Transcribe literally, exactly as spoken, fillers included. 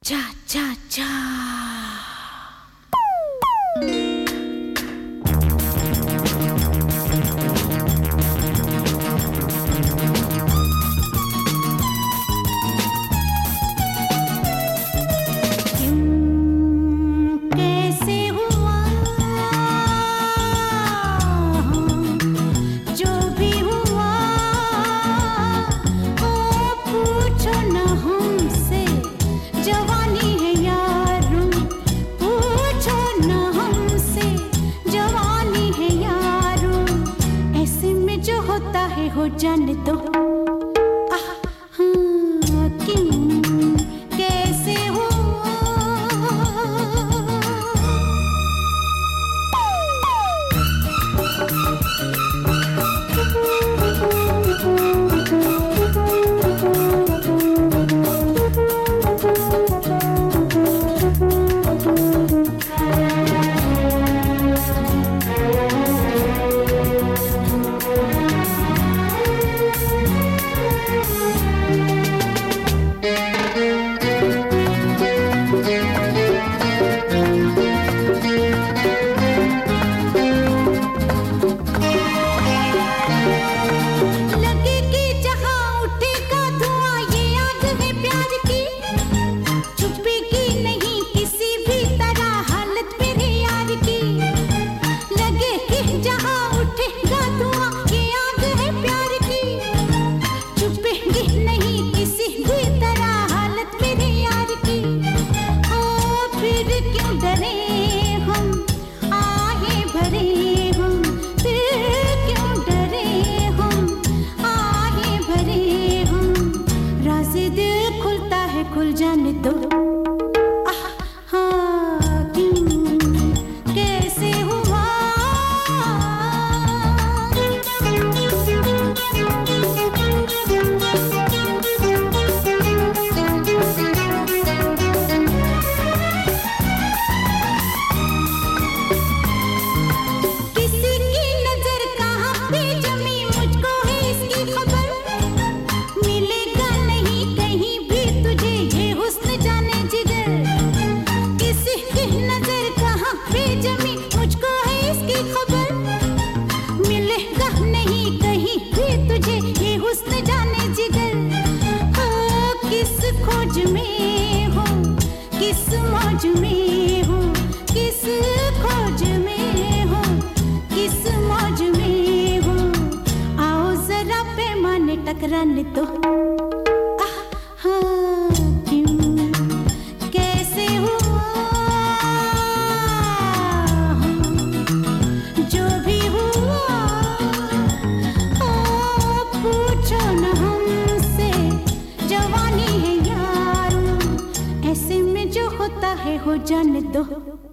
चा चा चा हो जाने दो। आह, हाँ, क्यों कैसे हुआ खुल जाने दो। आह, हाँ, क्यों कैसे हुआ किसी की नजर कहाँ पे जमी मुझको है इसकी खबर मिलेगा नहीं कहीं भी तुझे ये हुस्न जाने जिगर किसी की नजर कहाँ पे जमी मुझको है इसकी खबर मिलेगा नहीं कहीं भी तुझे ये हुस्न जाने जिगर हो किस खोज में हो किस मौज में हो किस खोज में हो किस मौज में हो आओ जरा पैमाने टकराने दो। हो जाने दो।